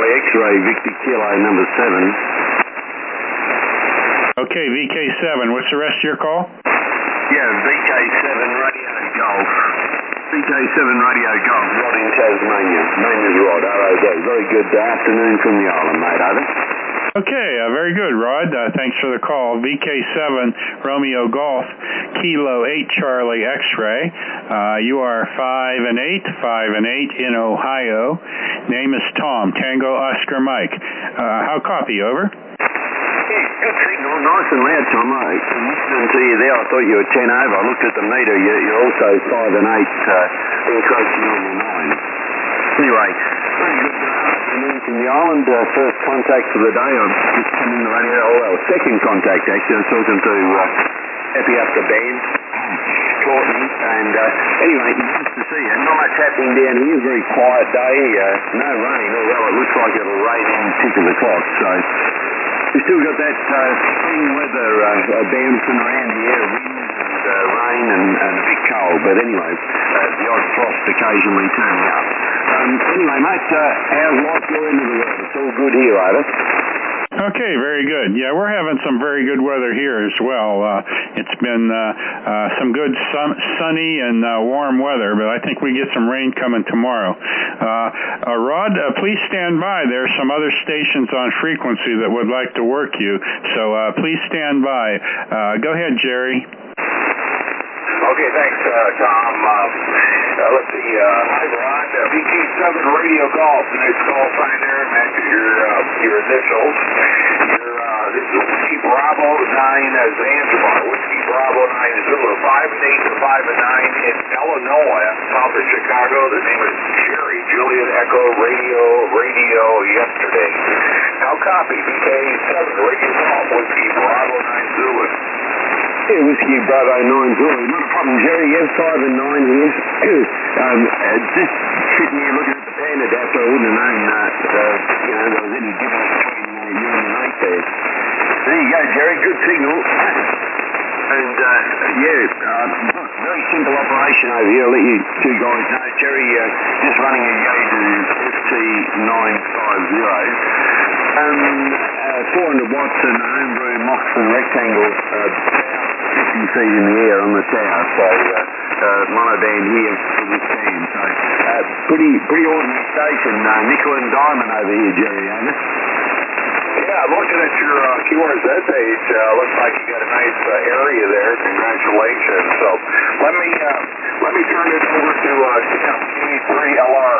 Charlie X-ray, Victor Kilo number 7. Okay, VK7. What's the rest of your call? Yeah, VK7 Radio Golf. VK7 Radio Golf, Rod in Tasmania. Name is Rod, R-O-D. Very good afternoon from the island, mate, over. Okay, very good, Rod. Thanks for the call. VK7 Romeo Golf, Kilo 8 Charlie X-ray. You are 5 and 8 in Ohio. Name is Tom, Tango Oscar Mike. How copy, over? Yeah, good signal, nice and loud, Tom. Listening to you there, I thought you were 10 over. I looked at the meter, you're also 5 and 8, encroaching on the 9. Anyway, very good afternoon from the island. First contact for the day. I've just come in the radio. Oh, well, second contact, actually. I was talking to Happy Up the Band, Courtney, and anyway, nice to see you. Not much happening down here. Very quiet day. No rain, although it looks like it'll rain in the tick of the clock. So we've still got that spring weather bouncing around the air, wind and rain and a bit cold. But anyway, the odd frost occasionally turning up. Anyway, mate, how's life your end of the world? It's all good here, over. Okay, very good. Yeah, we're having some very good weather here as well. It's been some good sunny and warm weather, but I think we get some rain coming tomorrow. Rod, please stand by. There are some other stations on frequency that would like to work you, so please stand by. Go ahead, Jerry. Okay, thanks, Tom. Let's see, hi, Rod. VK7 Radio Golf, nice call sign there, matches your initials. This is Whiskey Bravo 9 Zanzibar, Whiskey Bravo 9 Zulu, 5 and 8 to 5 and 9 in Illinois, south of Chicago. The name is Jerry, Juliet Echo Radio yesterday. Now copy, VK7 Radio Golf, Whiskey Bravo 9 Zulu. Yeah, Whiskey Bravo 9 Zulu. Not a problem, Jerry. You have 5 and 9 here. Just sitting here looking at the pan adapter, I wouldn't have known there was any difference between you and the 8 there. There you go, Jerry. Good signal. And, very simple operation over here. I'll let you two guys know. Jerry just running a Yaesu FT950. 400 watts and homebrew Moxon rectangle. 50 feet in the air on the tower, so monoband here for this band. So pretty ordinary station. Nickel and diamond over here, Jerry, over. Yeah, looking at your QRZ page, looks like you got a nice area there. Congratulations. So let me turn it over to K3LR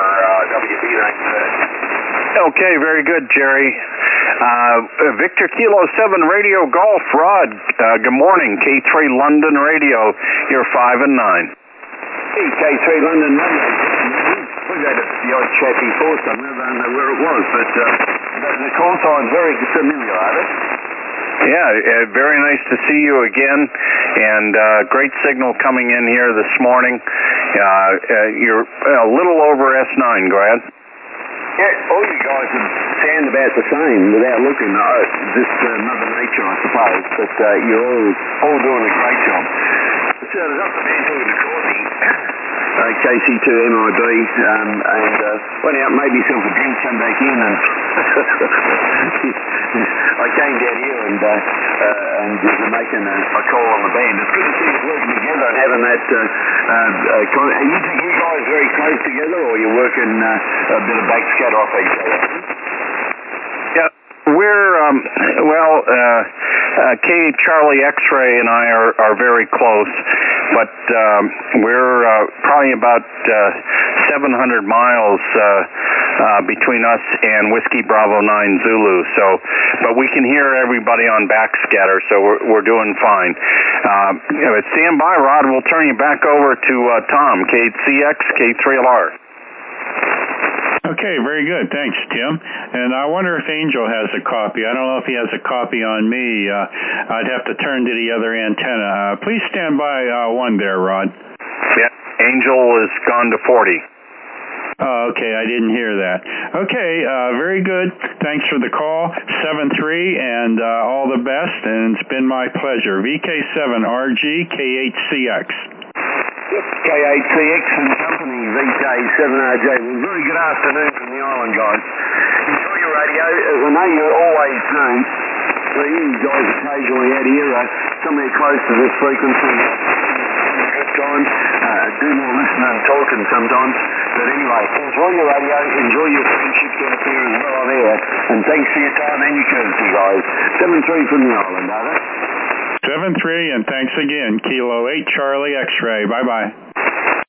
WB96. Okay, very good, Jerry. Victor Kilo 7 Radio Golf, Rod. Good morning, K3 London Radio. You're 5 and 9. Hey, K3 London Radio. We had the odd chat before somewhere. I don't know where it was, but the call sign's very familiar, isn't it? Yeah, very nice to see you again, and great signal coming in here this morning. You're a little over S9, Grad. Yeah, all you guys would sound about the same without looking. Just Mother Nature, I suppose, but you're all doing a great job. So there's up the man talking to Courtney, KC2MIB, and went out and made myself a drink, come back in, and I came down here and was making a call on the band. It's good to see us working together and having that. Are you guys very close together, or are you working a bit of backscatter off each other? Yeah, we're K Charlie X-ray and I are very close, but we're probably about 700 miles between us and Whiskey Bravo 9 Zulu. So, but we can hear everybody on backscatter, so we're doing fine. Stand by, Rod. We'll turn you back over to Tom, KCX, K3LR. Okay, very good. Thanks, Tim. And I wonder if Angel has a copy. I don't know if he has a copy on me. I'd have to turn to the other antenna. Please stand by one there, Rod. Yeah, Angel is gone to 40. Oh, okay, I didn't hear that. Okay, very good. Thanks for the call, 7-3, and all the best, and it's been my pleasure. VK7RG, K8CX. K8CX and Company, VK7RJ. Well, very good afternoon from the island, guys. Enjoy radio, as I know you always do. So you guys occasionally out here, somewhere close to this frequency, good times, do more listening and talking sometimes. But anyway, enjoy your radio, enjoy your friendship out there as well there, and thanks for your time and your courtesy, guys. 7-3 from the island, over. 7-3, and thanks again. Kilo 8 Charlie X-Ray. Bye-bye.